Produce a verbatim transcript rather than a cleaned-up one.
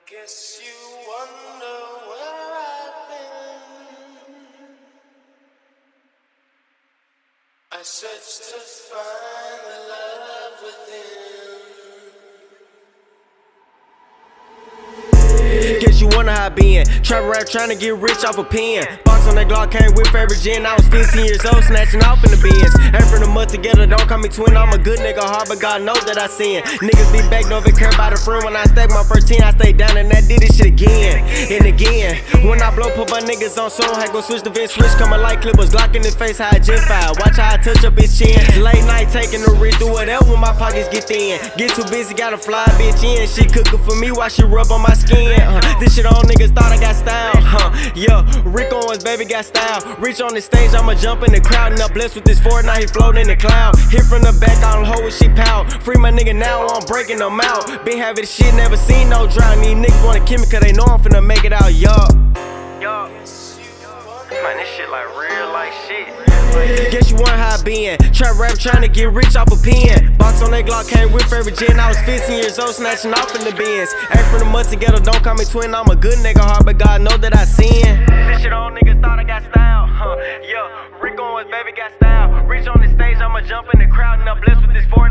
Guess you wonder where I've been. I searched to find the love within. Guess you wonder how I been. Trap rap trying to get rich off a pen. Box on that Glock came with favorite gin. I was fifteen years old, snatching off in the bins. Ain't from the mud together, don't call me twin. I'm a good nigga, hard, but God knows that I sin. Niggas be back, don't even care about a friend. When I stack my first ten, I stay down and I did this shit again and again. When I blow, put my niggas on song, had go switch the vent, switch, coming like clippers, Glock in his face, how I gen file. Watch how I touch up his chin. Late night taking the wrist, do whatever when my pockets get thin. Get too busy, gotta fly a bitch in. She cooking for me while she rub on my skin. Uh, this shit all niggas thought I got style. Huh, yeah, Rick Owens, baby, got style. Reach on the stage, I'ma jump in the crowd. And I'm blessed with this Ford, now he floating in the cloud. Hit from the back, I don't hold with she pout. Free my nigga now, I'm breaking them out. Been having this shit, never seen no drought. These niggas wanna kill me cause they know I'm finna make it out, yup. Yup. Man, this shit like real life shit. Guess you wonder how I been. Trap rap trying to get rich off a pen. Box on that Glock came with favorite gin. I was fifteen years old, snatching off in the bins. Ain't from the mud together, don't call me twin. I'm a good nigga, hard, but God know that I sin. This shit all niggas thought I got style. Huh, yeah, Rick Owens, baby, got style. Reach on the stage, I'ma jump in the crowd, and I'm blessed with this Ford.